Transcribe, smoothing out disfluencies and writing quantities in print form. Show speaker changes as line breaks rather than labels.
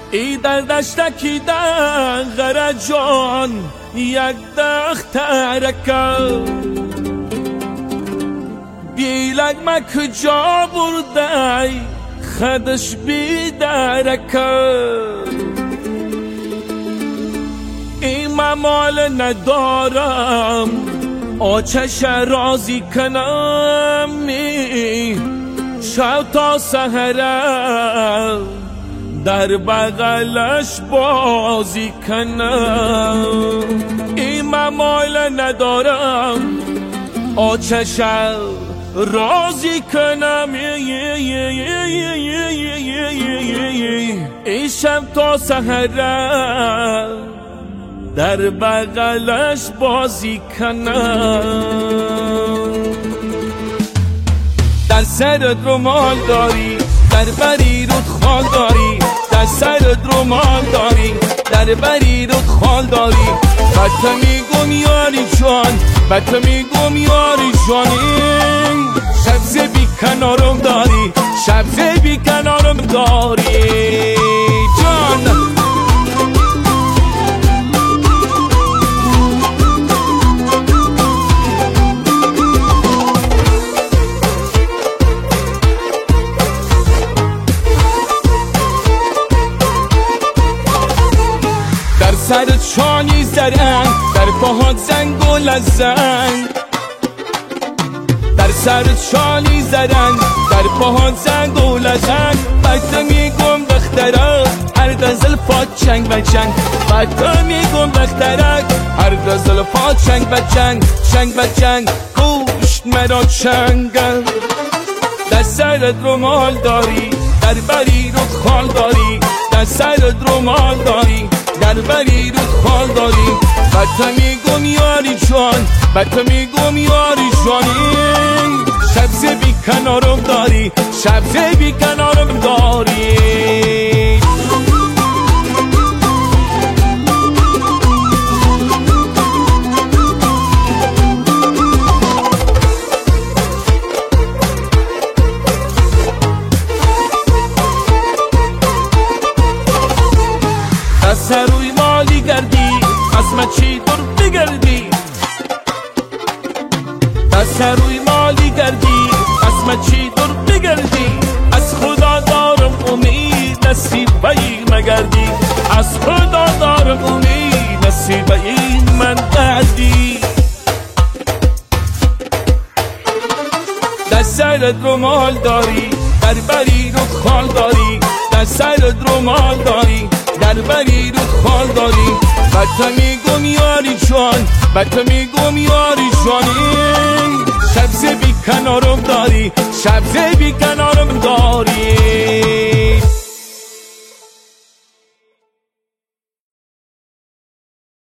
ای در دشتکی در غرجان یک دخترکم بیلک کجا بردی خدش بی درکم این مال ندارم آچش رازی کنم شب تا سحرم در بغلش بازی کنم این مال ندارم آچش رازی کنم ای شب تا سحرم در بغلش بازی کنم در سرت رومال داری در بری رود خال داری در سرت رومال داری در بری رود خال داری بطه میگم یاری جان بطه میگم یاری جانی شبز بی کنارم داری شبز بی کنارم داری جان سرت شانی زرنگ در پاهات زنگ و لزنگ در سرت شانی زرنگ در پاهات زنگ و لزنگ بطه میگم دخترک هر دزل پات چنگ و چنگ بطه میگم دخترک هر دزل پات چنگ و چنگ چنگ و چنگ گوشت مرا چنگل در سرت رومال داری در بری رود خال داری در سرت رومال داری در بری رود خال داری بطه میگم یاری جان بطه میگم یاری جانی شبز بی کنارم داری شبز بی کنارم داری دست روی مالی گردی از مچی دور بگردی دست روی مالی گردی از مچی دور بگردی از خدا دارم امید نصیب این مگردی از خدا دارم امید نصیب این من گردی در سرت رومال داری در بری رود خال داری در سرت رومال داری در بری رود خال داری بطه میگم یاری جان بطه میگم یاری جانی شبز بی کنارم داری شبز بی کنارم داری